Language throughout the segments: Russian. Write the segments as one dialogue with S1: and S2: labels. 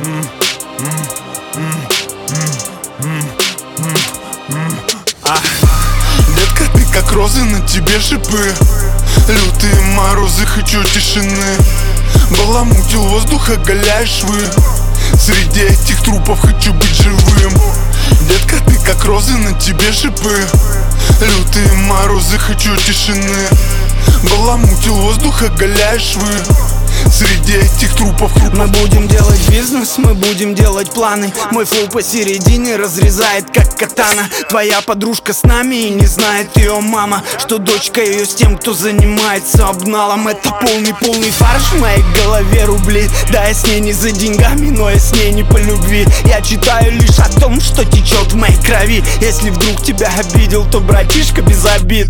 S1: Детка, ты как розы, на тебе шипы. Лютые морозы, хочу тишины. Баламутил воздух, оголяешь швы. Среди этих трупов хочу быть живым. Детка, ты как розы, на тебе шипы. Лютые морозы, хочу тишины. Баламутил воздух, оголяешь швы. Среди этих трупов.
S2: Мы будем делать бизнес, мы будем делать планы. Мой флоу посередине разрезает как катана. Твоя подружка с нами и не знает ее мама, что дочка ее с тем, кто занимается обналом. Это полный фарш, в моей голове рубли. Да, я с ней не за деньгами, но я с ней не по любви. Я читаю лишь о том, что течет в моей крови. Если вдруг тебя обидел, то братишка без обид.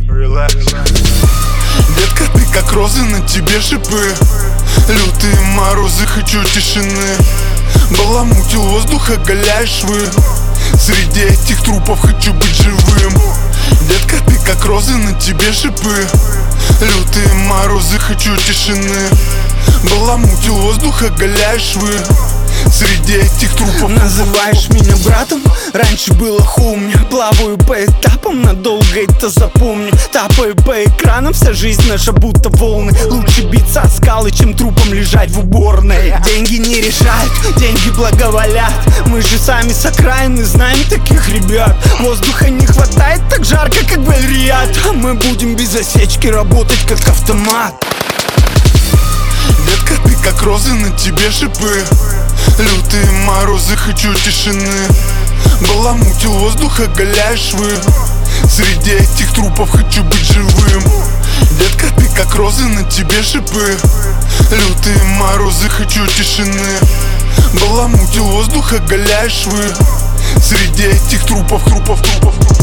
S1: Детка, ты как розы, на тебе шипы. Лютые морозы, хочу тишины. Баламутил воздух, оголяешь швы. Среди этих трупов хочу быть живым. Детка, ты как розы, на тебе шипы. Лютые морозы, хочу тишины. Баламутил воздух, оголяешь швы. Среди этих трупов.
S2: Называешь меня братом? Раньше было хумня. Плаваю по этапам, надолго это запомню. Тапаю по экранам, вся жизнь наша будто волны. Лучше биться о скалы, чем трупом лежать в уборной. Деньги не решают, деньги благоволят. Мы же сами с окраины знаем таких ребят. Воздуха не хватает, так жарко, как в Эль-Рияд. А мы будем без осечки работать, как автомат.
S1: Детка, ты как розы, на тебе шипы. Лютые морозы, хочу тишины. Баламутил воздух, оголяешь швы. Среди этих трупов хочу быть живым. Детка, ты как розы, на тебе шипы. Лютые морозы, хочу тишины. Баламутил воздух, оголяешь швы. Среди этих трупов.